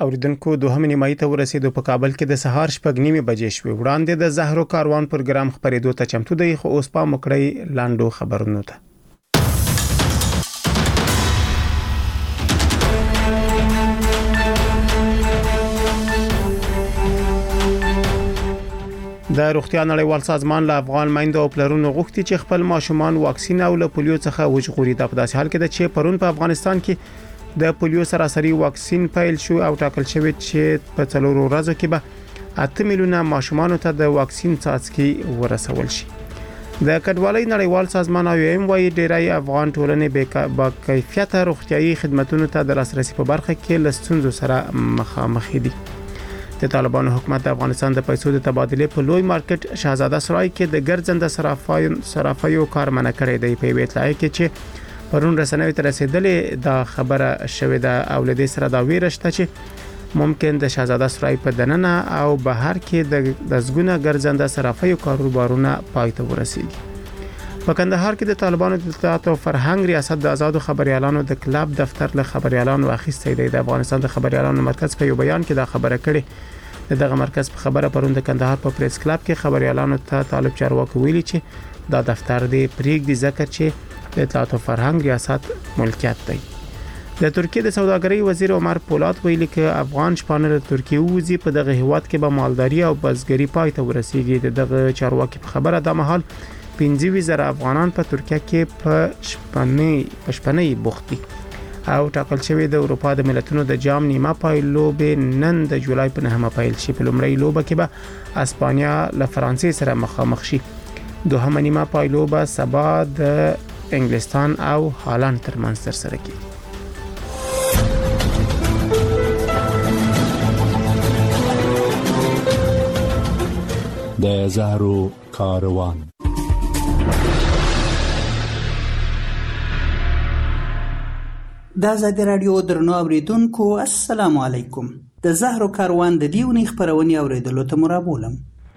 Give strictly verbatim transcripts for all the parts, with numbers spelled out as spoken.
اوریدونکو دوهم نیمایي ته ورسېدو. په کابل کې د سهار شپږ نیمې بجې شوې. وړاندې د زهرو کاروان پروګرام خبرېدو ته چمتو دی، خو اوس پام وکړئ لاندو خبرونو ته. د روغتیا نړیوال سازمان له افغان میندو او پلرونو غوښتي چې خپل ماشومان واکسین او له پولیو څخه وژغوري. دا په داسې حال کې ده چې پرون په افغانستان کې د پولیو سراسري واکسین پیل شو او ټاکل شوی چې په څلورو ورځو کې به اته میلیونه ماشومان ته د واکسین څاڅکي ورسول شي. د کډوالۍ نړیوال سازمان او ایم وايي ډیری افغان ټولنې با کیفیته روغتيایي خدماتو ته د لاسرسي په برخه کې لستونزو سره مخامخ دي. د طالبانو حکومت د افغانستان د پیسو د تبادله په لوی مارکیټ شاهزاده سرای کې د ګرځنده صرافایو صرافایو کارمنه کړی دی. په ویټلای کې چې پرون رسنوي تر رسیدلې دا خبره شوې ده او لدې سره دا ویرشته چې ممکن د شاهزاده سرای په دننه او بهر کې د دزګونه ګرځنده صرافایو کاروبارونه پای ته ورسیږي. په کندهار کې د طالبانو د اطلاعات او فرهنګ ریاست د آزادو خبريالانو د کلب دفتر له خبريالانو اخیستې دی. د افغانستان د خبريالانو مرکز په یو بیان کې دا خبره کړې. دغه مرکز په خبره پرون د کندهار په پریس کلب کې خبريالانو ته طالب چارواکي ویلي چې دا دفتر دی پریږدي ځکه چې د اطلاعات او فرهنګ ریاست ملکیت دی. د ترکیه د سوداګرۍ وزیر عمر پولاد ویلي چې افغان شپانه د ترکیه وزي په دغه هیواد کې به مالداري او بزګري پای ته ورسیږي. دغه چارواکي په خبره د مهال پنځه زره افغانان په ترکیه کې په شپنې په شپنې بوخت دي او ټاکل شوی د اروپا د ملتونو د جام نیمه پایلوبې نن د جولای په نهمه پیل شي. په لومړی لوبه کې به اسپانیا له فرانسې سره مخامخ شي. دوهمه نیمه پایلوبه سبا د انګلستان او هالند ترمنځ ترسره کیږي. د زهرو کاروان. د آزادي رادیو درنو اوریدونکو السلام علیکم. د زهرو کاروان د دیونی خبرونې اوریدلو ته مرابولم.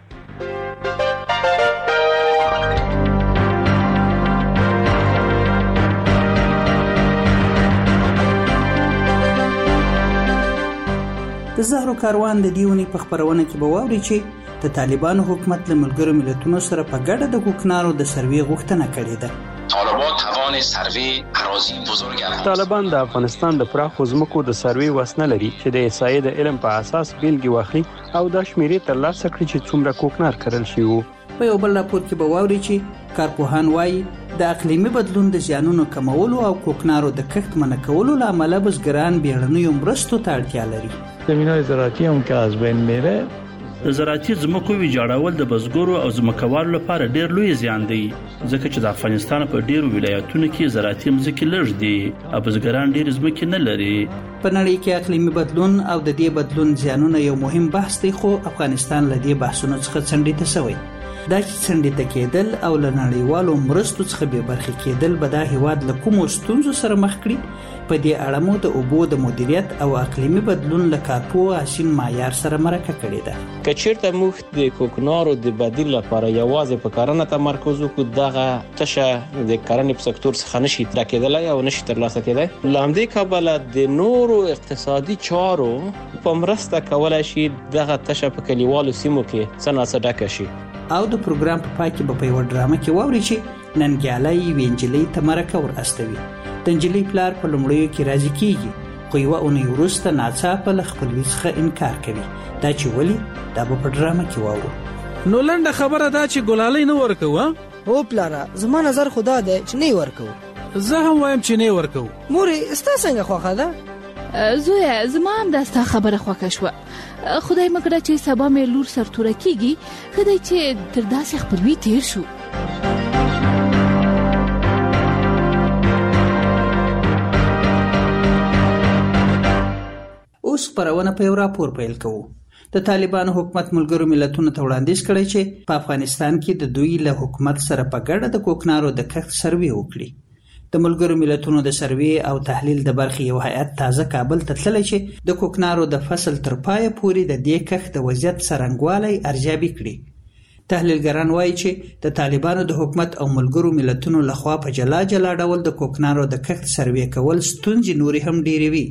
د زهرو کاروان د دیونی په خبرونه کې به واوري چې د طالبانو حکومت له ملګرو ملتونو سره په ګډه د کوکنارو د سروې غوښتنه کړې ده. طالبان توان سروې اراضی بزرگ طالبان د افغانستان د پراخو ځمکو د سروې وسنه لري چې د احصایې د علم په اساس بیلګې واخلي او د شمیرې ترلاسه کړي چې څومره کوکنار کرل شوی وو. په یو بل راپور کې به واوري چې کارپوهان وایي د اقلیمي بدلون د زیانونو کمولو او کوکنارو د کښت منع کولو لامل بزګران بیړنیو مرستو ته اړتیا لري. زمینای زراعتی هم که از بین میره. د زراعتي ځمکو ویجاړول د بزګرو او ځمکوالو لپاره ډیر لوی زیان دی ځکه چې د افغانستان په ډیرو ولایتونو کې زراعتي ځمکې لږ دي او بزګران ډیر ځمکې نه لري. په نړۍ کې اقلیمي بدلون او د دې بدلون زیانونه یو مهم بحث دی، خو افغانستان له دې بحثونو څخه څنډې ته شوی. دا چې څنډې ته کېدل او له نړیوالو مرستو څخه بې برخې کېدل به دا هیواد له کومو ستونزو سره مخ کړي. په دې اړه مو د اوبو د مدیریت او اقلیمي بدلون له کارپوه حسین معیار سره مرکه کړې ده. که چیرته موږ د کوکنارو د بدیل لپاره یوازې په کرنه تمرکز وکړو، دغه تشه د کرنې په سکتور څخه نشي راکېدلی او نشي ترلاسه کېدی. له همدې کبله د نورو اقتصادي چارو په مرسته کولی شي دغه تشه په کلیوالو سیمو کې څه ناڅه ډکه شي. او د پروګرام په پای کې به په یوه ډرامه کې واوري چې ننګیالی یوې نجلۍ ته مرکه ور استوي. د نجلۍ پلار په لومړیو کې راضي کېږي، خو یوه اونۍ وروسته ناڅاپه له خپلوي څخه انکار کوي. دا چې ولې، دا به په ډرامه کې واورو. نو لنډه خبره دا چې ګلالۍ نه ورکوه. هو پلاره، زما نظر خدا دی چې نه ورکو. زه هم وایم چې نه ورکو. مورې ستا څنګه خوښه ده؟ زویا زما هم دا ستا خبره خوښه شوه. خدای مکړه چې سبا مې لور سرتوره کیږي، خدای چې تر داسې خپلوي تیر شو. اوس خبرونه په یو راپور پیل کوو. د طالبانو حکومت ملګرو ملتونو ته وړاندیز کړی چې په افغانستان کې د دوی له حکومت سره په ګډه د کوکنارو د کښت سروې وکړي. د ملګرو ملتونو د سروې او تحلیل د برخې یو هیئت تازه کابل ته تللی چې د کوکنارو د فصل تر پایه پورې د دې کښت د وضعیت څرنګوالی ارزیابي کړي. تحلیلګران وایي چې د طالبانو د حکومت او ملګرو ملتونو لخوا په جلا جلا ډول د کوکنارو د کښت سروې کول ستونزې نورې هم ډېرې وي.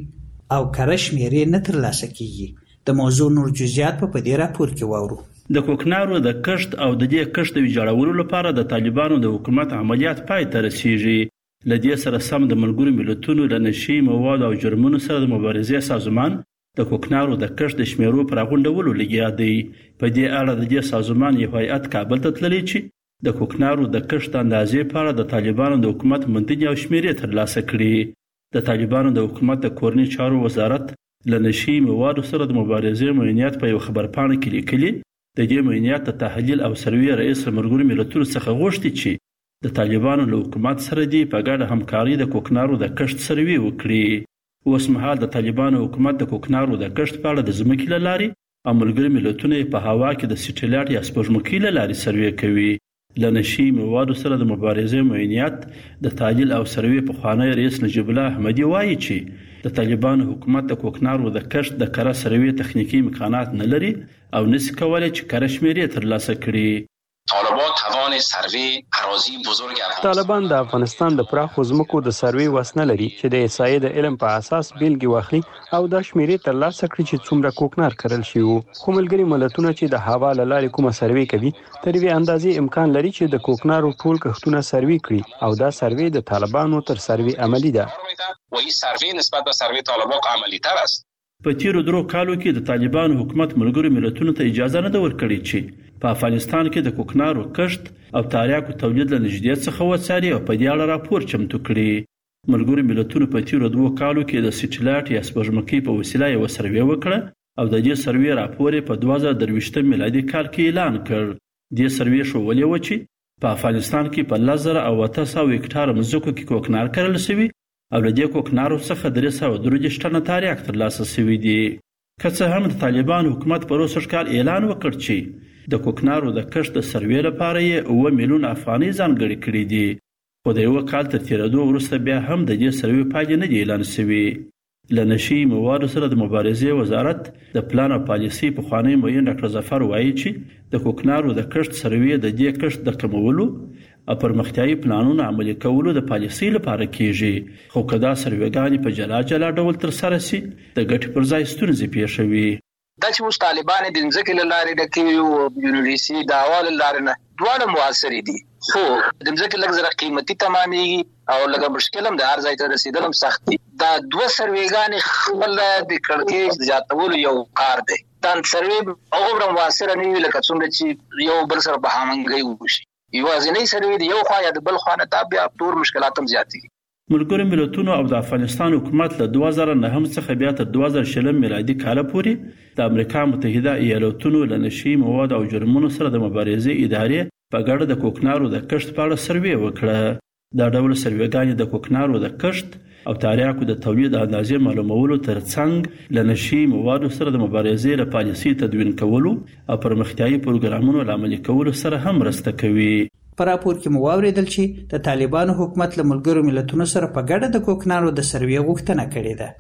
او کره شمیرې نه ترلاسه کیږي. د موضوع نور جزئیات په دې راپور کې واورو. د کوکنارو د کښت او د دې کښت د ویجاړولو لپاره د طالبانو د حکومت عملیات پای ته رسیږي. لدې سره سم د ملګرو ملتونو له نشي مواد او جرمونو سره د مبارزې سازمان د کوکنارو د کښت د شمیرو پر غونډولو لګیا دی. په دې اړه د دې سازمان یو هیئت کابل ته تللی چې د کوکنارو د کښت اندازې په اړه د طالبانو د حکومت منتج او شمیرې ترلاسه کړي. د طالبانو د حکومت د کورني چارو وزارت له نشي موادو سره د مبارزې معینات په یو خبرپاڼه کې لیکلي. د دې معینات د تحلیل او سروې رئیس ملګرو ملتونو څخه غوښتي چې د طالبانو له حکومت سره دی په ګډه همکاري د کوکنارو د کښت سروې وکړي. اوس مهال د طالبانو حکومت د کوکنارو د کښت په اړه د ځمکې له لارې او ملګري ملتونه په هوا کې د سټیلایټ یا سپوږمکۍ له لارې سروې کوي. له نشي موادو سره د مبارزې معینات د تحلیل او سروې پخوانی رئیس نجیب الله احمدي وایي چې د طالبانو حکومت د کوکنارو د کښت د کره سروې تخنیکی امکانات نه لري او نشي کولای چې کره شمیرې ترلاسه کړي. طالبان توان سروې اراضی بزرگ طالبان د افغانستان د پراخو ځمکو د سروې وس نه لري چې د احصایې د علم په اساس بیلګې واخلي او د شمیرې ترلاسه کړي چې څومره کوکنار کرل شي وو. خو ملګري ملتونه چې د هوا له لارې کومه سروې کوي تر یوې اندازې امکان لري چې د کوکنارو ټول کښتونه سروې کړي او دا سروې د طالبانو تر سروې عملی ده. وایي سروې نسبت به سروې طالبان عملی تر است. په تیرو درو کالو کې د طالبانو حکومت ملګرو ملتونو ته اجازه نه ده ورکړې چې په افغانستان کې د کوکنارو کښت او تاریاکو تولید له نږدې څخه وڅاري او په دې اړه راپور چمتو کړي. ملګرو ملتونو په تیرو دوو کالو کې د سټیلایټ یا سپوږمکۍ په وسیله یو سروې وکړه او د دې سروې راپور په دوه زره درویشتم میلادي کال کې اعلان کړ. دې سروې ښودلې و چې په افغانستان کې په لس زره او اته سوه هکټاره مځکو کې کوکنار کرل شوي او له دې کوکنارو څخه درې سوه درویشت ټنه تاریاک ترلاسه شوي دي. که څه هم د طالبانو حکومت په روسر کال اعلان وکړ چې د کوکنارو د کښت د سروې لپاره یې اوه میلیون افغانۍ ځانګړې کړې دي، خو د یوه کال تر تېرېدو وروسته بیا هم د دې سروې پایلې نه دي اعلان شوي. له نشي موادو سره د مبارزې وزارت د پلان او پالیسۍ پخوانی معین ډاکټر ظفر وایي چې د کوکنارو د کښت سروې د دې کښت د کمولو او پرمختیایي پلانونو عملي کولو د پالیسۍ لپاره کیږي، خو که دا سروېګانې په جلا جلا ډول ترسره شي د ګټې پر ځای ستونزې پیښوي. دا چې اوس طالبان د ځمکې له لارې ډکوي او یونیورسي د هوا له لارې نه دواړه مؤثرې دي، خو د ځمکې لږ زره قیمتي تمامېږي او لږه مشکل هم د هر ځای ته رسېدل هم سخت دي. دا دوه سروېګانې خپله د کړکېچ د زیاتولو یو کار دی. دا سروې هغومره مؤثره نه وي لکه څومره چې یو بل سره په هماهنګۍ وشي. یوازینۍ سروې د یو خوا یا د بل خوا نه دا بیا ټول مشکلات هم زیاتېږي. ملګرو ملتونو او د افغانستان حکومت له دوه زره نهم څخه بیا تر دوه زره شلم میلادي کال پورې د امریکا متحده ایالاتونو له نشي مواد او جرمونو سره د مبارزې ادارې په ګډه د کوکنارو د کښت په اړه سروې وکړه. دا ډول سروېګانې د کوکنارو د کښت او تاریاکو د تولید اندازې معلومولو ترڅنګ له نشي موادو سره د مبارزې له پالیسۍ تدوین کولو او پرمختیایي پروګرامونو عملي کولو سره هم مرسته کوي. په راپور کې مو واورېدل چې د طالبانو حکومت له ملګرو ملتونو سره په ګډه د کوکنارو د سروې غوښتنه کړې ده.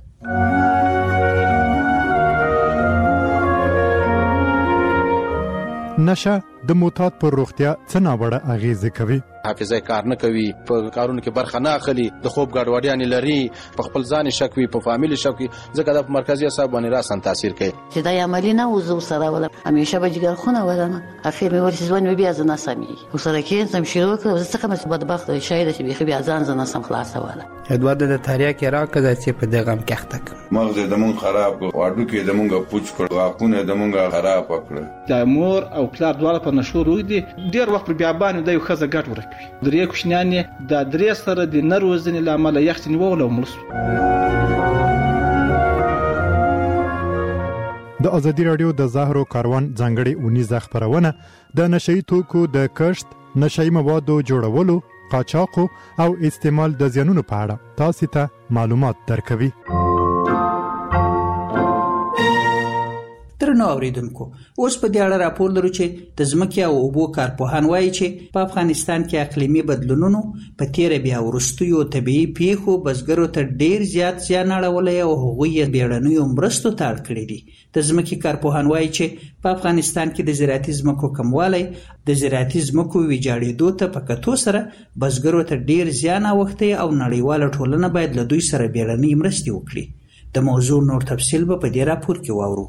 نشه د معتاد پر روغتیا څه ناوړه اغیزه کوي؟ حافظه کار نه کوي، په کارونو کې برخه نه اخلي، د خوب ګډوډیانې لري، په خپل ځان شک وي، په فامیل شک وي، ځکه دا په مرکزي اعصاب باندې راسن تاثیر کوي. چې دا عملی نه وزو سره ولا همیشه به جګر خونه ولنه اخر مې ورسې ځوان مې بیا ځنه سمي او سره کې سم شروع کړ زه څنګه مې بدبخت شاید چې بيخي بیا ځان ځنه سم خلاص ولا ادوار د تاریا کې راکړه چې په دغه م کېختک مغز د مون خراب واډو کې د مونږه پوچ کړ واپونه د مونږه خراب کړ. د مور او پلار دواړه په نشو روي دي ډیر وخت بیا باندې د یو خزه ګټ ورکوي. درې کوښنیانې د درې سره د نروزنې لامل یختنی وولو ملس. د ازادي رادیو د زهرو کاروان ځانګړي اونیزه خبرونه د نشئی توکو د کښت، نشئی موادو جوړولو، قاچاق او استعمال د زیانونو په اړه تاسو ته معلومات درکوي. درنو اوریدونکو، اوس په دې اړه راپور لرو چې د ځمکې او اوبو کارپوهان وایي چې په افغانستان کې اقلیمي بدلونونو په تیره بیا وروستیو طبیعي پیښو بزګرو ته ډیر زیات زیان اړولی او هغوی یې بیړنیو مرستو ته اړ کړي دي. د ځمکې کارپوهان وایي چې په افغانستان کې د زراعتي ځمکو کموالی د زراعتي ځمکو ویجاړېدو ته په کتو سره بزګرو ته ډیر زیان اوښتی او نړیواله ټولنه باید له دوی سره بیړنۍ مرستې وکړي. د موضوع نور تفصیل به په دې راپور کې واورو.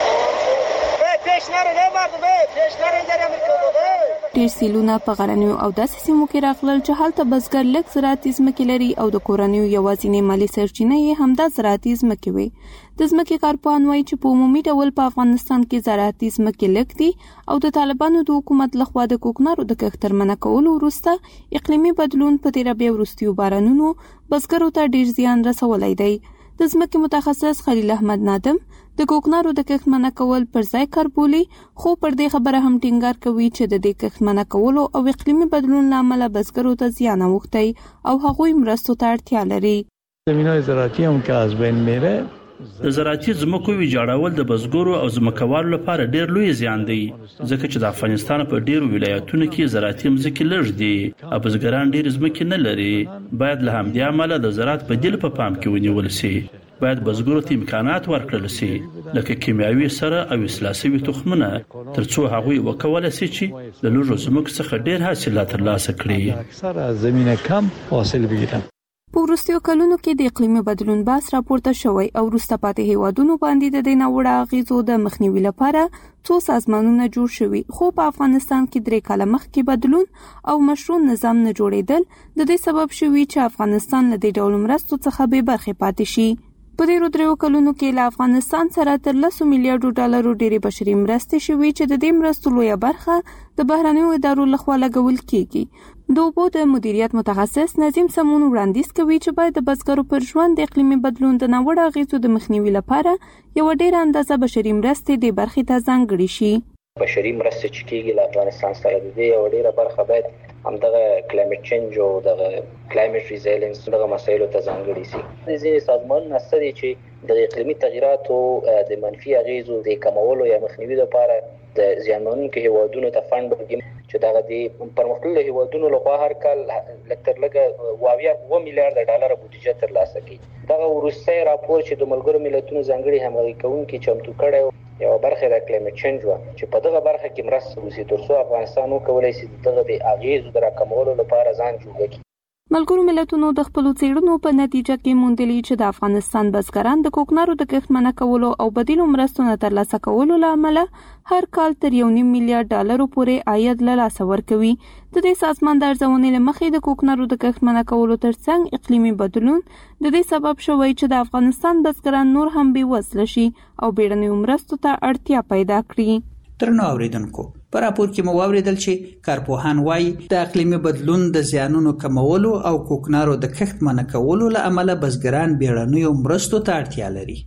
ډېر سیلونه په غرنیو او داسې سیمو کې راغلل چې هلته بزګر لږ زراعتي ځمکې لري او د کورنیو یوازینۍ مالي سرچینه یې همدا زراعتي ځمکې وي. د ځمکې کارپوهان وایي چې په عمومي ډول په افغانستان کې زراعتي ځمکې لږ دي او د طالبانو د حکومت لخوا د کوکنارو د کښت تر منع کولو وروسته اقلیمي بدلون په تیره بیا وروستیو بارانونو بزګرو ته ډېر زیان رسولی دی. د ځمکې متخصص خلیل احمد نادم د کوکنارو د کښت منع کول پر ځای کار بولي، خو پر دې خبره هم ټینګار کوي چې د دې کښت منع کولو او اقلیمي بدلون له امله بزګرو ته زیان اوښتی او هغوی مرستو ته اړتیا لري. زمینای زراعتی هم که از بین میره. د زراعتي ځمکو ویجاړول د بزګرو او ځمکوالو لپاره ډېر لوی زیان دی، ځکه چې د افغانستان په ډېرو ولایتونو کې زراعتي ځمکې لږ دي او بزګران ډېر ځمکې نه لري. باید له همدې امله د زراعت بدیل په پام کې ونیول شي. باید بزګرو ته امکانات ورکړل شي، لکه کیمیاوي سره او اصلاح شوي تخمونه، ترڅو هغوی وکولای شي چې د لږو ځمکو څخه ډېر حاصلات ترلاسه کړي. اکثره زمینه کم حاصل بگیرن. په وروستیو کلونو کې د اقلیمي بدلون بحث راپورته شوی او وروسته پاتې هیوادونو باندې د دې ناوړه اغیزو د مخنیوي لپاره څو سازمانونه جوړ شوي، خو په افغانستان کې درې کاله مخکې بدلون او مشروع نظام نه جوړېدل د دې سبب شوي چې افغانستان له دې ډول مرستو څخه بې برخې پاتې شي. په دې دریو کلونو کې له افغانستان سره تر لسو میلیارډو ډالرو ډېرې بشري مرستې شوي چې د دې مرستو لویه برخه د بهرنیو ادارو لخوا لګول کیږي. د اوبو د مدیریت متخصص نظیم سمون وړاندیز کوي چې باید د بزګرو پر ژوند د اقلیمي بدلون د ناوړه اغیزو د مخنیوي لپاره یو ډېره اندازه بشري مرستې د برخې ته ځانګړې شي. بشري مرستې چې کیږي له افغانستان سره د دې یو ډېره برخه باید همدغه کلایمټ چینج او دغه کلایمټ ریزیلینس دغه مسایلو ته ځانګړې شي. ځینې سازمانونه شته دي چې د اقلیمي تغیراتو د منفي اغیزو د کمولو یا مخنیوي لپاره د زیانمنونکو هیوادونو ته فند ورکوي چې دغه د پرمختللو هیوادونو لخوا هر کال لږ تر لږه اوه میلیارډ ډالر بودیجه ترلاسه کوي. دغه وروستی راپور چې د ملګرو ملتونو ځانګړي همغږي کوونکي چمتو کړی یو برخه د کلایمټ چینج و چې په دغه برخه کې مرسته وکړي ترڅو افغانستان وکولای شي دغه د اغیزو د راکمولو لپاره ځان جوړ کړي. ملګرو ملتونو د خپل څېړنو په نتیجه کې موندلي چې د افغانستان بزګران د کوکنارو د کښت منع کولو او بدیلو مرستو نه ترلاسه کولو له امله هر کال تر یو نیم میلیارډ ډالرو پورې عاید له لاسه ورکوي. د دې سازمان د ارزونې له مخې د کوکنارو د کښت منع کولو ترڅنګ اقلیمي بدلون د دې سبب شوی چې د افغانستان بزګران نور هم بېوزله شي او بیړنیو مرستو ته اړتیا پیدا کړي. درنو اوریدونکو، په راپور کې مو واوریدل چې کارپوهان وایي د اقلیمي بدلون د زیانونو کمولو او کوکنارو د کښت منع کولو له امله بزګران بیړنیو مرستو ته اړتیا لري.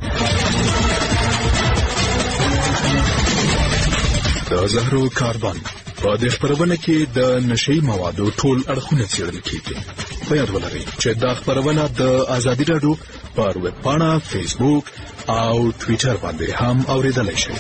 د زهرو کاربن په دې خبرونه کې د نشي موادو ټول اړخونه څېړل کیږي. په یاد ولرئ چې دا خبرونه د ازادي راډیو پر ویب پاڼه، فیسبوک او ټویټر باندې هم اوریدلای شئ.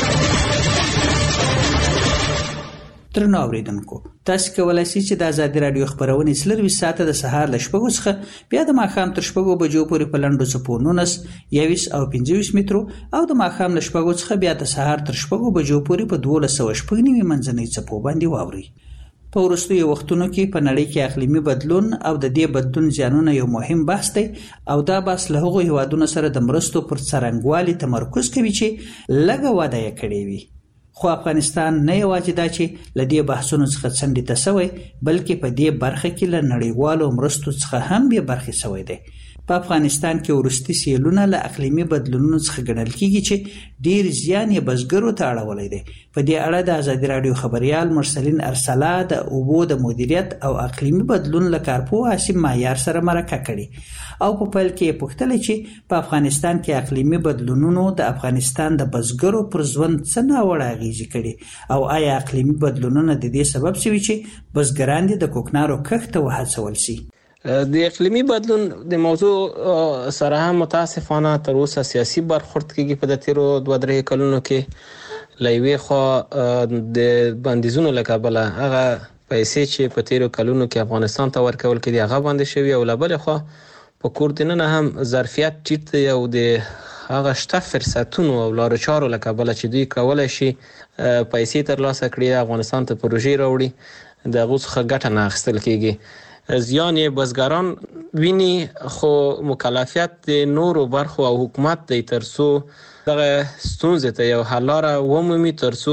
درنو اوریدونکو، تاسو کولای شئ چې د ازادي راډیو خبرونه څلرویشت ساعته د سهار له شپږو څخه بیا د ماښام تر شپږو بجو پورې په لنډو څپو نولس، یوویشت او پنځه ویشت مترو او د ماښام له شپږو څخه بیا د سهار تر شپږو بجو پورې په دولس سوه شپږ نوي منځنۍ څپو باندې واورئ. په وروستیو وختونو کې په نړۍ کې اقلیمي بدلون او د دې بدلون زیانونه یو مهم بحث دی او دا بحث له هغو هیوادونو سره د مرستو پر څرنګوالي تمرکز کوي چې لږه وده یې کړې وي. خو افغانستان نه یوازې دا چې له دې بحثونو څخه څنډې ته سوی، بلکې په دې برخه کې له نړیوالو مرستو څخه هم بې برخې سوی دی. په افغانستان کې وروستي سیلونه له اقلیمي بدلونونو څخه ګڼل کیږي چې ډیر زیان یې بزګرو ته اړولی دی. په دې اړه د ازادي راډیو خبریال مرسلین ارسلا د اوبو د مدیریت او اقلیمي بدلون له کارپوه عاصم معیار سره مرکه کړې او په پیل کې یې پوښتله چې په افغانستان کې اقلیمي بدلونونو د افغانستان د بزګرو پر ژوند څه ناوړه اغیزې کړي او آیا اقلیمي بدلونونه د دې سبب شوي چې بزګران دې د کوکنارو کښت ته وهڅول شي. د اقلیمي بدلون د موضوع سره هم متاسفانه تر اوسه سیاسي برخورد کېږي. په د تیرو دوه درې کلونو کې له یوې خوا د بندیزونو له کبله هغه پیسې چې په تیرو کلونو کې افغانستان ته ورکول کېدې هغه بندي شوي او له بلې خوا په کور دننه هم ظرفیت ټیټ دی او د هغه شته فرصتونو او لارو چارو له کبله چې دوی کولی شي پیسې ترلاسه کړي افغانستان ته پروژې راوړي د هغو څخه ګټه نه اخیستل کېږي. زیان یې بزګران ویني خو مکلفیت د نورو برخو او حکومت د ترسو دغه ستونزې ته یو حل لاره ومومي ترسو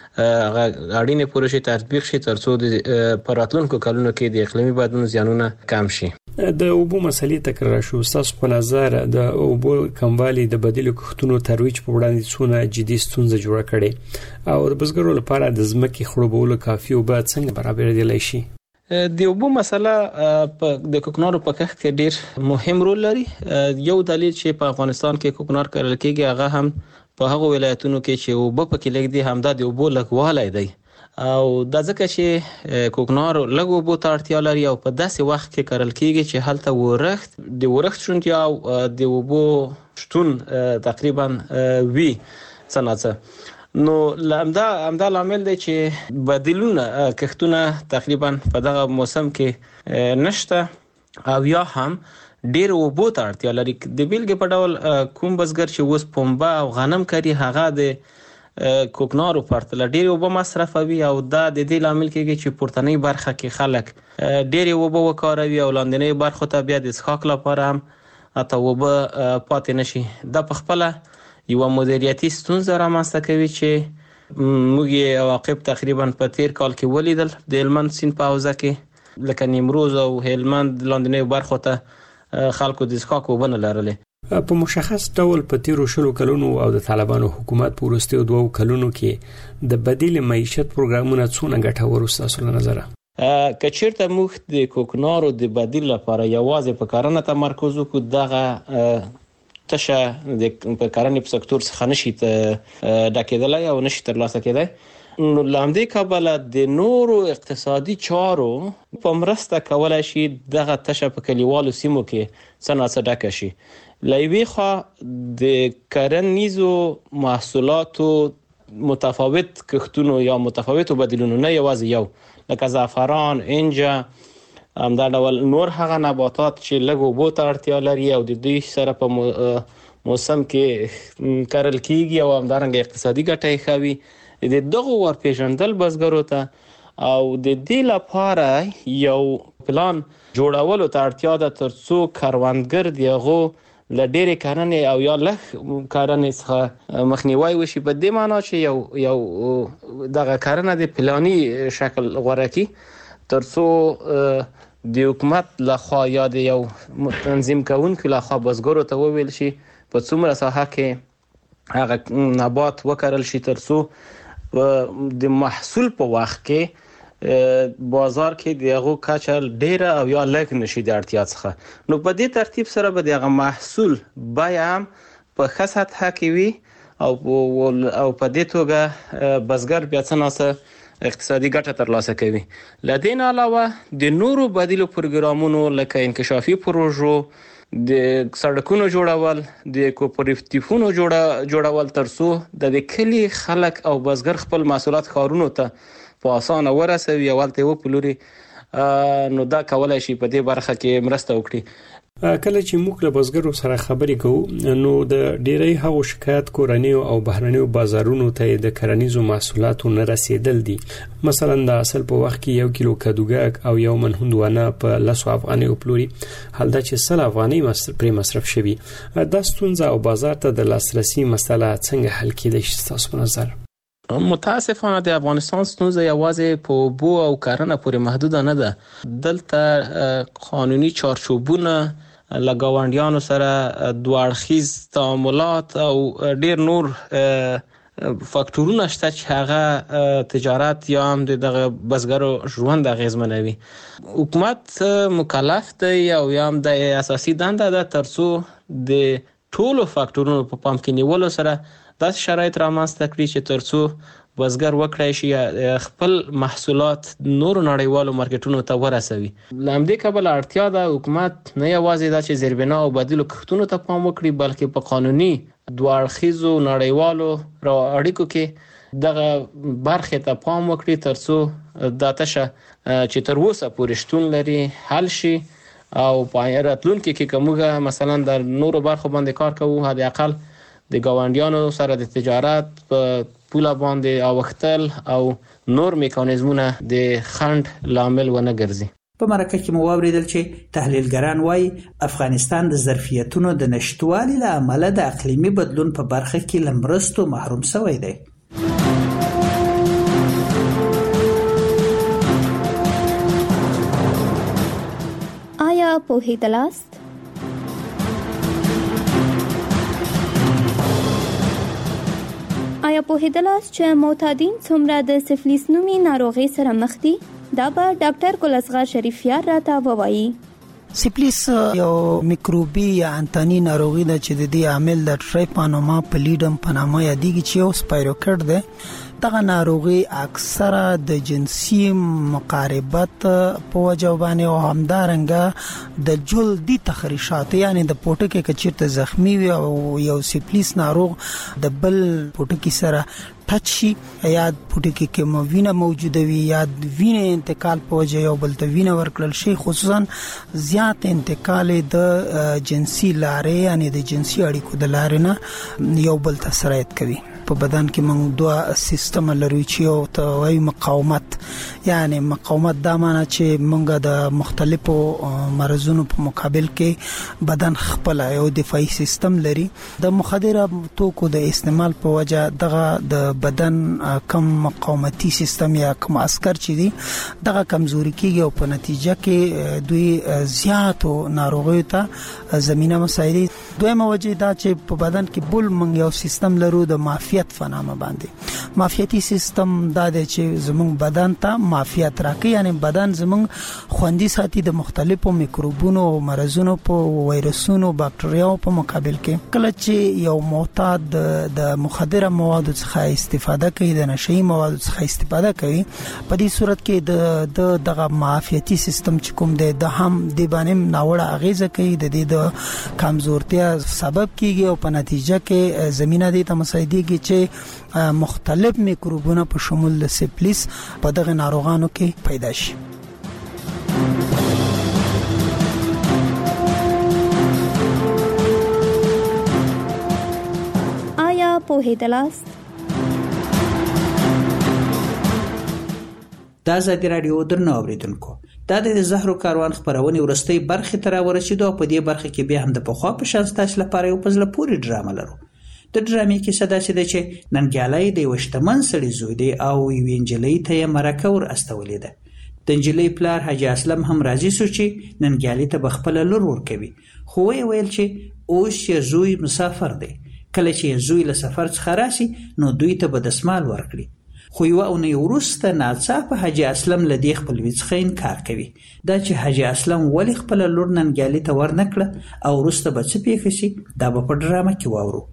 اړینې پروژې تطبیق شي ترڅو د پراتلونکو کلونو کې د اقلیمي بدلون زیانونه کم شي. د اوبو مسلې تکرار شو. تاسو په نظر د اوبو کموالی د بدیلو کښتونو ترویج په وړاندې څونه جدي ستونزه جوړه کړي او د بزګرو لپاره د ځمکې خړوبولو کافي اوبه څنګه برابر دي شي؟ د اوبو مسله د کوکنارو په کښت کې ډیر مهم رول لري. یو دلیل چې په افغانستان کې کوکنار کرل کېږي هغه هم په هغه ولایتونو کې چې اوبه پکې لږ دي همدا د اوبو لږوالی دی او دا ځکه چې کوکنار لږ اوبو ته اړتیا لري او په داسې وخت کې کرل کېږي چې هلته ورښت د ورښت شونتیا او د اوبو شتون تقریبا وي څه نه څه. نو همدا همدا لامل دی چې بدیلونه کښتونه تقریبا په دغه موسم کې نشته او یا هم ډیر اوبو ته اړتیا لري. د بیلګې په ډول کوم بزګر چې اوس پنبه او غنم کوي هغه د کوکنارو پرتله ډیر اوبه مصرفوي او دا د دې لامل کېږي چې پورتنۍ برخه کې خلک ډیر اوبه وکاروي او لاندنۍ برخه ته بیا د څښاک لپاره هم اته اوبه پاتې نشي. دا په خپل یو مدیریتي ستونزه رامنځته کوي چې موږ یې عواقب تقریبا په تیر کال کې ولیدل د هلمند سیند په حوزه کې لکه نیمروز او هلمند لاندنۍ برخه ته خلکو د څښاک اوبه نه لرلې. په مشخص ډول په تیرو شلو کلونو او د طالبانو حکومت په وروستیو دوو کلونو کې د بدیل معیشت پروګرامونه څونه ګټور ستاسو له نظره؟ که چیرته موږ د کوکنارو د بدیل لپاره یوازې په کرنه تمرکز وکړو دغه تشه د کرنې په سکتور څخه نشي ډکېدلی او نشي ترلاسه کېدی. نو لامدې کابله د نورو اقتصادي چارو په مرسته کولای شي دغه تشه په کلیوالو سیمو کې څه نه څه ډکه شي. له یوې خوا د کرنیزو محصولاتو متفاوت کښتونو یا متفاوتو بدیلونو نه یوازې یو لکه زعفران، انجه، همدا ډول نور هغه نباتات چې لږ اوبو ته اړتیا لري او د دوی سره په موسم کې کرل کېږي او همدارنګه اقتصادي ګټه یې ښه وي د دغو ورپېژندل بزګرو ته او د دې لپاره یو پلان جوړولو ته اړتیا ده ترڅو کروندګر د هغو له ډېرې کرنې او یا لږ کرنې څخه مخنیوی وشي په دې معنا چې یو یو دغه کرنه د پلاني شکل غوره کړي ترڅو د حکومت لخوا یا د یو تنظیم کوونکي لخوا بزګرو ته وویل شي په څومره ساحه کې هغه نبات وکرل شي ترڅو د محصول په وخت کې بازار کې دغه کچه ډیره او یا لږ نشي د اړتیا څخه. نو په دې ترتیب سره به دغه محصول بیا هم په ښه سطحه کې وي او او په دې توګه بزګر بیا څه نه اقتصادي ګټه ترلاسه کوي. له دې علاوه د نورو بدیلو پروګرامونو لکه انکشافي پروژو، د سړکونو جوړول، د کوپراتیفونو جوړول ترڅو د کلی خلک او بزګر خپل محصولات ښارونو ته په اسانه ورسوي او هلته وپلوري، نو دا کولای شي په دې برخه کې مرسته وکړي. کله چې موږ له بزګرو سره خبرې کوو نو د ډیری هغو شکایت کورنیو او بهرنیو بازارونو ته د کرنیزو محصولاتو نه رسیدل دي. مثلا د اصل په وخت کې یو کیلو کدوګاګ او یو من هندوانه په لسو افغانۍ وپلوري، حال دا چې سل افغانۍ پرې مصرف شوي. دا ستونزه او بازار ته د لاسرسي مسله څنګه حل کېدای شي ستاسو په نظر؟ متاسفانه د افغانستان ستونزه یوازې په اوبو او کرنه پورې محدوده نه ده. دلته قانوني چارچوبونه له ګاونډیانو سره دوه اړخیز تعاملات او ډیر نور فاکتورونه شته چې هغه تجارت یا هم دغه بزګرو ژوند اغیزمنوي. حکومت مکلف دی او یا هم د اساسي دنده ده ترڅو د ټولو فاکتورونو په پام کې نیولو سره داسې شرایط رامنځته کړي چې ترڅو بزګر وکړای شي خپل محصولات نورو نړیوالو مارکیټونو ته ورسوي. له همدې کبله اړتیا ده حکومت نه یوازې دا چې زیربنا او بدیلو کښتونو ته پام وکړي بلکې په قانوني دوه اړخیزو نړیوالو اړیکو کې دغه برخې ته پام وکړي ترڅو دا تشه چې تر اوسه پورې شتون لري حل شي او په راتلونکي کې که موږ مثلا د نورو برخو باندې کار کوو حد اقل د ګاونډیانو سره د تجارت په پوله باندې اوختل او نور میکانیزمونه د خنډ لامل ونه ګرځي. په مرکه کې مو واوریدل چې تحلیلګران وایي افغانستان د ظرفیتونو د نشټوالي له امله د اقلیمي بدلون په برخه کې له مرستو محروم شوی دی. آیا پوهیدلاست؟ آیا پوهیدلاست چې معتادین څومره د سفلیس نومي ناروغي سره مخ دي؟ دا به ډاکټر ګل اصغر شریفیار راته ووایي. سفلیس یو میکروبي یا انتاني ناروغي ده چې د دې عامل د ټریپانوما پلیډم په نامه یادېږي چې یو سپایروکټ ده. دغه ناروغي اکثره د جنسي مقاربت په وجه باندې او همدارنګه د جلدي تخریشات یعنی د پوټکي کچیرته زخمی وي او یو سفلیس ناروغ د بل پوټکی سره ټچ شي یا پوټکی کې وینه موجوده وي یا وینه انتقال په وجه یو بل ته وینه ورکړل شي، خصوصا زیات انتقال د جنسي لارې یعنی د جنسي اړیکو د لارې نه یو بل ته سرایت کوي. په بدن کې موږ دوه سیستم لرو چې یو ته وایي مقاومت، یعنی مقاومت دا معنی چې موږ د مختلفو مرزونو په مقابل کې بدن خپل یو دفاعي سیستم لري. د مخدره توکو د استعمال په وجه دغه د بدن کم مقاومتي سیستم یا کم عسكر چې دي دغه کمزوري کیږي او په نتیجه کې دوی زیاتو ناروغیو ته زمينه مساعدي. دویمه وجه دا چې په بدن کې بل موږ یو سیستم لرو د معافیت فنامه باندې. معافیتي سیستم دا دی چې زموږ بدن ته معافیت راکړي، یعنی بدن زموږ خوندي ساتي د مختلفو میکروبونو او مرزونو په وایرسونو باکټریاو په مقابل کې. کله چې یو معتاد د مخدره موادو څخه استفاده کوي، د نشئی موادو څخه استفاده کوي، په دې صورت کې د دغه معافیتي سیستم چې کوم دی د هم د باندې ناوړه اغیزه کوي، د دې د کمزورتیا سبب کیږي او په نتیجه کې زمينه دې ته مساعديږي چې مختلف میکروبونه په شمول د سفلیس په دغه ناروغانو کې پیدا شي. آیا پوهیدلاست؟ دا ازادي رادیو درنو اوریدونکو، دا د زهرو کاروان خبرونه ورستۍ برخه تر ورسېدو په دې برخه کې به هم د پخوا په شان ستاسو لپاره یو پزله پوری ډرامه لرو. د ډرامې کې صدا سي ده چې ننګیالای د وشتمن سړي زوی دی او یو انجلۍ ته مرکه ور استولې ده. د انجلۍ پلار حاجی اسلم هم راضي سو چې ننګیالي ته بخپل لور ور کوي، خو وی ویل چې اوس چې زوی مسافر دی، کله چې زوی له سفر څخه راشي نو دوی ته به دسمال ورکړي. خو یو او نه ورسته ناڅاپه حاجی اسلم له دې خپل وڅخه انکار کوي. دا چې حاجی اسلم ولی خپل لور ننګیالي ته ورنکړه او ورسته به څه پیښ شي دا به په ډرامه کې واورو.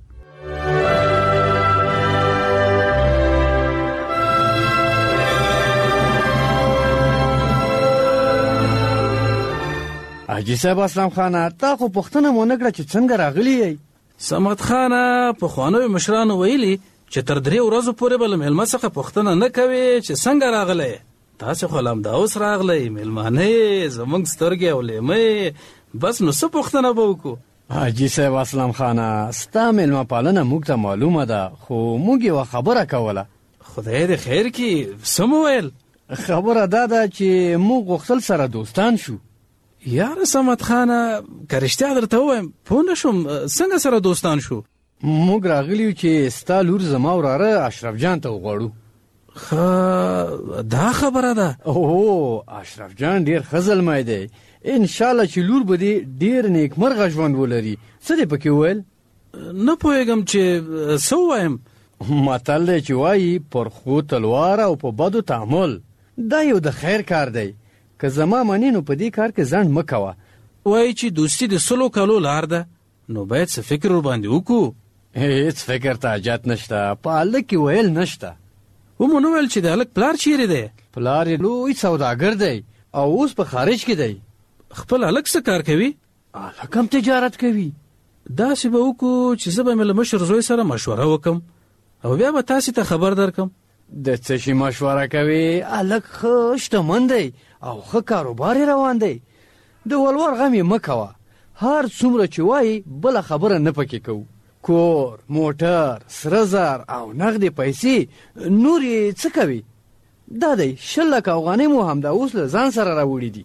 حاجی صاحب اسلام خانه، تا خو پوښتنه مونږ کړه چې څنګه راغلی یې؟ صمد خانه په خوانو مشرانو ویلي چې تر درې ورځې پورې بل مېلمه څخه پوښتنه نه کوي چې څنګه راغلی، تاسو خو لام دا اوس راغلی، مېلمانه زموږ سترګې او لیمې، بس نو څه پوښتنه به وکړو؟ حاجی صاحب اسلام خانه، ستا مېلمه پالنه موږ ته معلومه ده، خو موږ یوه خبره کوله. خدای دې خیر کړي، څه مو ویل؟ خبره دا ده چې موږ غوښتل سره دوستان شو. یاره صمد خانه، که رښتیا درته ووایم پوه نه شوم څنګه سره دوستان شو؟ موږ راغلیو چې ستا لور زما وراره اشرف جان ته وغواړو. ښه دا خبره ده؟ اوه اشرف جان ډېر ښه زلمی دی، انشاءالله چې لور به دې ډېر نیکمرغه ژوند ولري. څه دې پکې وویل؟ نه پوهېږم چې څه ووایم. متل دی چې وایي پر ښو تلوار او په بدو تعامل، دا یو د خیر کار دی. که زما منې نو په دې کار کې ځنډ مه کوه. وایي چې دوستي د سلو کالو لار ده، نو باید څه فکر ورباندې وکړو. هیڅ فکر ته حاجت نشته، په هلک کې ویل نشته. ومو نه ویل چې د هلک پلار چیرې دی؟ پلار یې لوی سوداګر دی او اوس په خارج کې دی. خپل هلک څه کار کوي؟ هلک هم تجارت کوي. داسې به وکړو چې زه به مې له مشر زوی سره مشوره وکړم او بیا به تاسې ته خبر درکم. د څه شي مشوره کوي؟ هلک ښه شتمن دی او ښه کاروبار یې روان دی. د ولور غم یې مه کوه، هر څومره چې وایي بله خبره نه پکې کوو. کور، موټر، سره زر او نغدې پیسې نور یې څه کوي؟ دا دی شل لکه افغانۍ مو همدا اوس له ځان سره راوړي دي.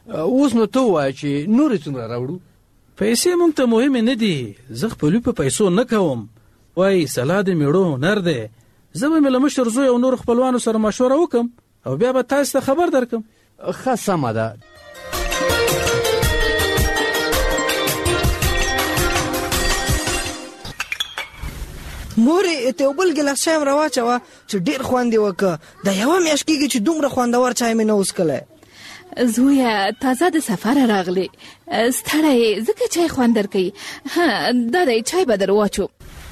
اوس نو ته وایه چې نورې څومره راوړو؟ پیسې مونږ ته مهمې نه دي، زه خپلوي په پیسو نه کوم. وایي سلا د میړو هنر دی. زه به مې له مشر زوی او نورو خپلوانو سره مشوره وکم او بیا به تاسو ته خبر درکم. ښه سمه ده. مورې ته بل ګلاس چای راواچوه چې ډېر خوند یې وکړه. دا یوه میاشت کېږي چې دومره خوندور چای مې نه وڅښلی. زویه تازه د سفره راغلی، ستړی ځکه چای خوند درکوي. ها دا دی چای به در واچو.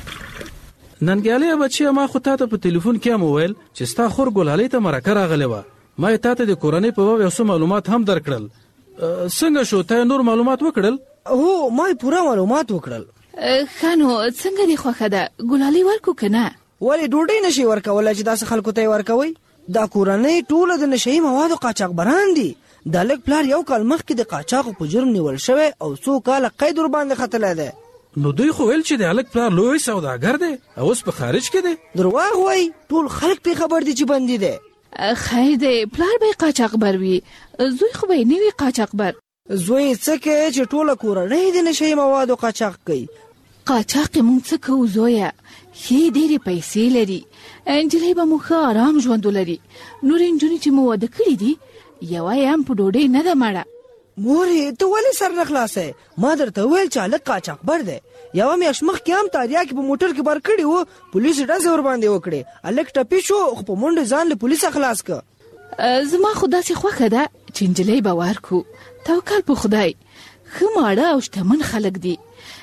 ننګیالۍ بچیه، ما خو تا ته په تلیفون کې هم وویل چې ستا خور ګلالۍ ته مرکه راغلی وه. ما یې تا ته د کورنۍ په باب یو څه معلومات هم درکړل. څنګه شو، تا نور معلومات وکړل؟ هو ما یې پوره معلومات وکړل. ښه نو څنګه دې خوښه ده، ګلالۍ ورکو که نه؟ ولې ډوډۍ نشي ورکولی چې داسې خلکو ته یې ورکوئ؟ دا کورنۍ ټوله د نشهیي موادو قاچاقبران دي. د لږ پلار یو کال مخکې د قاچاقو په جرم نیول شوی او څو کاله قید ورباندې ختلی دی. نو دوی خو ویل چې د هلک پلار لوی سوداګر دی او اوس په خارج کې دی. درواغ وایي، ټول خلک پرې خبر دي چې بندي دی. خیر دی، پلار به یې قاچاقبر وي، زوی خو به یې نه وي قاچاقبر. زوی څه کوي چې ټوله کورنۍ د نشهیي موادو قاچاق کوي. قاچاق یې موږ څه کوو زویه، ښې ډېرې پیسې لري، نجلۍ به مو ښه ارام ژوند ولري. نورې نجونې چې مو واده کړي دي یوه یې هم په ډوډۍ نه ده مړه. مورې ته ولې سر نه خلاصی؟ ما درته وویل چې هلک قاچاقبر دی. یوه میاشت مخکې هم تاریا کې په موټر کې بار کړي وو، پولیسو ډزې ورباندې وکړې. هلک ټپي شو خو په منډې ځان له پولیسه خلاص که. زما خو داسې خوښه ده چې نجلۍ به ورکو. توکل په خدای. ښه ماړه او شتمن خلک دي.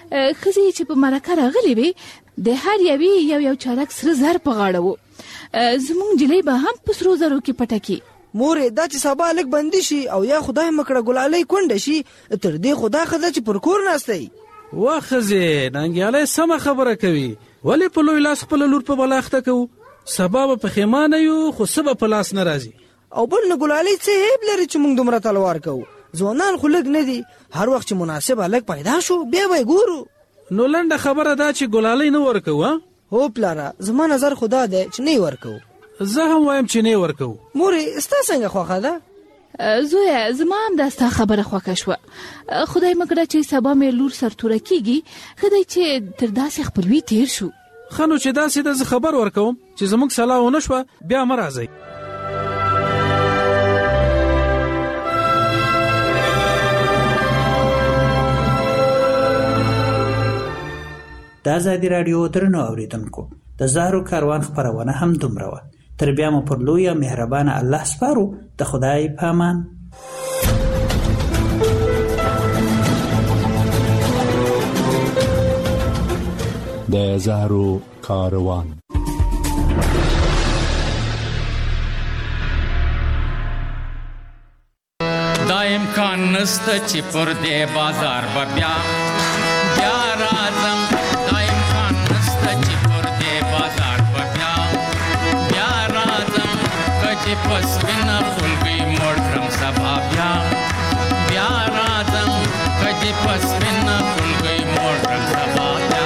ښځې چې په مرکه راغلې وې د هر یوې یو یو چارک سره زر په غاړه و. زموږ نجلۍ به هم په سرو زرو کې پټه کړي. مورې دا چې سبا هلک بندي شي او یا خدای مکړه ګلالۍ کونډه شي، تر دې خو دا ښه ده چې پر کور ناستی. وا ښځې، ننګیالۍ سمه خبره کوي. ولې په لوی لاس خپله لور په بلا اخته کوو؟ سبا به پښیمانه یو خو څه به په لاس نه راځي. او بل نه ګلالۍ څه عیب لري چې موږ دومره تلوار کوو؟ ځوانان خو لږ نه دي، هر وخت چې مناسب هلک پیدا شو بیا به یې ګورو. نو لنډه خبره دا چې ګلالۍ نه ورکوو؟ هو پلاره، زما نظر خو دا دی چې نه یې ورکوو. زه هم وایم چې نه یې ورکوو. مورې ستا څنګه خوښه ده؟ زویه زما هم دا ستا خبره خوښه شوه. خدای مکړه چې سبا مې لور سرتوره کېږي، ښه دی چې تر داسې خپلوي تیر شو. ښه نو چې داسې ده زه خبر ورکوم چې زموږ سلا ونه شوه بیا مه راځئ. د ازادي راډیو درنو اوریدونکو، د زهرو کاروان خپرونه هم دومره وه. تر بیا مو پر لویه مهربانه الله سپارو. د خدای په امان. د زهرو کاروان. دا امکان نسته چې پر دې بازار به بیا بیا راځم. دا امکان نسته چې پر دې بازار به بیا بیا راځم. که چې پس وینه خلګۍ موړ کړم سبا بیا بیا راځم. که چې پس وینه خلګۍ موړ کړم سبا بیا.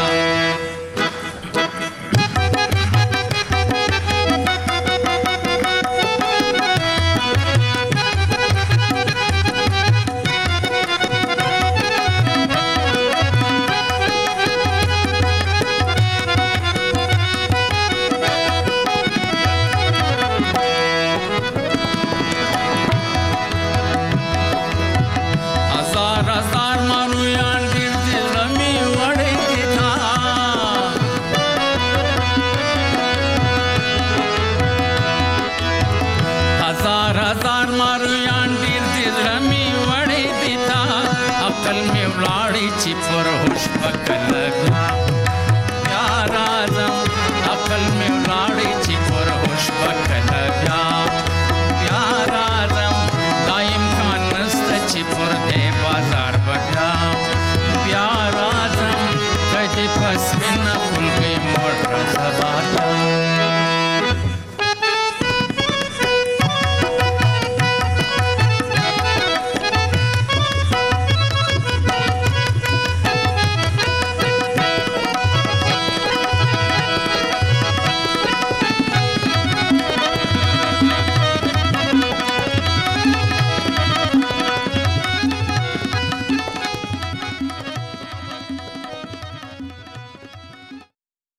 عقل میں ولاړی چې پر هوش پکلګ